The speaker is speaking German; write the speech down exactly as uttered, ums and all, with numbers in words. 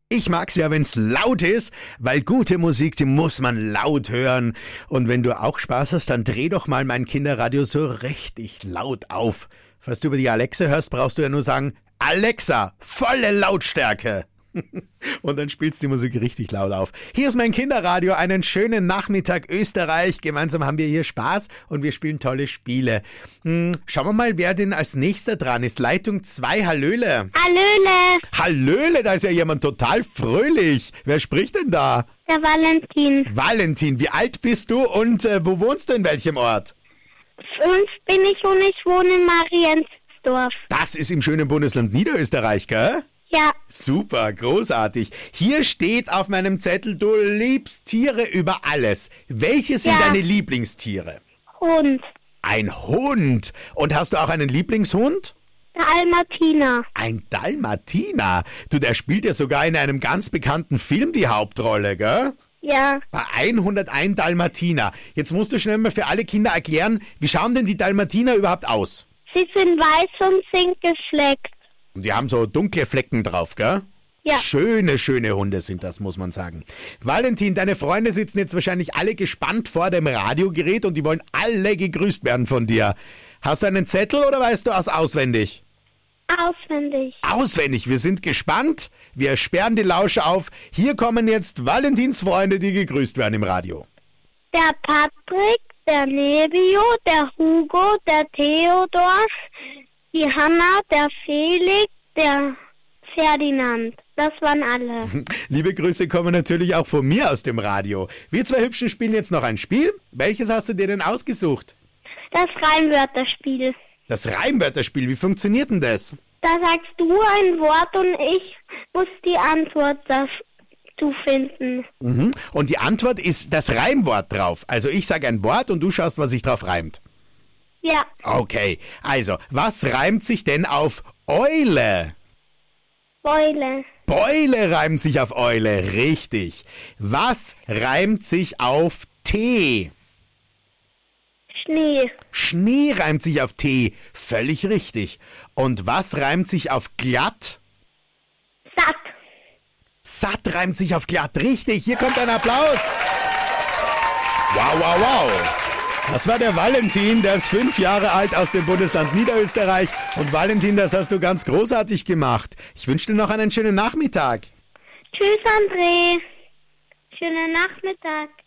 Ich mag's ja, wenn's laut ist, weil gute Musik, die muss man laut hören. Und wenn du auch Spaß hast, dann dreh doch mal mein Kinderradio so richtig laut auf. Falls du über die Alexa hörst, brauchst du ja nur sagen, Alexa, volle Lautstärke. Und dann spielst du die Musik richtig laut auf. Hier ist mein Kinderradio, einen schönen Nachmittag Österreich. Gemeinsam haben wir hier Spaß und wir spielen tolle Spiele. Hm, schauen wir mal, wer denn als nächster dran ist. Leitung zwei, Hallöle. Hallöle. Hallöle, da ist ja jemand total fröhlich. Wer spricht denn da? Der Valentin. Valentin, wie alt bist du und äh, wo wohnst du, in welchem Ort? Fünf bin ich und ich wohne in Mariensdorf. Das ist im schönen Bundesland Niederösterreich, gell? Ja. Super, großartig. Hier steht auf meinem Zettel, du liebst Tiere über alles. Welche sind Ja. deine Lieblingstiere? Hund. Ein Hund. Und hast du auch einen Lieblingshund? Dalmatiner. Ein Dalmatiner. Du, der spielt ja sogar in einem ganz bekannten Film die Hauptrolle, gell? Ja. Bei hunderteins Dalmatiner. Jetzt musst du schnell mal für alle Kinder erklären, wie schauen denn die Dalmatiner überhaupt aus? Sie sind weiß und sind gefleckt. Und die haben so dunkle Flecken drauf, gell? Ja. Schöne, schöne Hunde sind das, muss man sagen. Valentin, deine Freunde sitzen jetzt wahrscheinlich alle gespannt vor dem Radiogerät und die wollen alle gegrüßt werden von dir. Hast du einen Zettel oder weißt du aus auswendig? Auswendig. Auswendig, wir sind gespannt. Wir sperren die Lausche auf. Hier kommen jetzt Valentins Freunde, die gegrüßt werden im Radio. Der Patrick, der Nebio, der Hugo, der Theodor, die Hanna, der Felix, der Ferdinand. Das waren alle. Liebe Grüße kommen natürlich auch von mir aus dem Radio. Wir zwei Hübschen spielen jetzt noch ein Spiel. Welches hast du dir denn ausgesucht? Das Reimwörterspiel. Das Reimwörterspiel, wie funktioniert denn das? Da sagst du ein Wort und ich muss die Antwort dazu finden. Mhm. Und die Antwort ist das Reimwort drauf. Also ich sage ein Wort und du schaust, was sich drauf reimt. Ja. Okay, also, was reimt sich denn auf Eule? Beule. Beule reimt sich auf Eule, richtig. Was reimt sich auf Tee? Schnee. Schnee reimt sich auf Tee, völlig richtig. Und was reimt sich auf glatt? Satt. Satt reimt sich auf glatt, richtig. Hier kommt ein Applaus. Wow, wow, wow. Das war der Valentin, der ist fünf Jahre alt aus dem Bundesland Niederösterreich. Und Valentin, das hast du ganz großartig gemacht. Ich wünsche dir noch einen schönen Nachmittag. Tschüss, André. Schönen Nachmittag.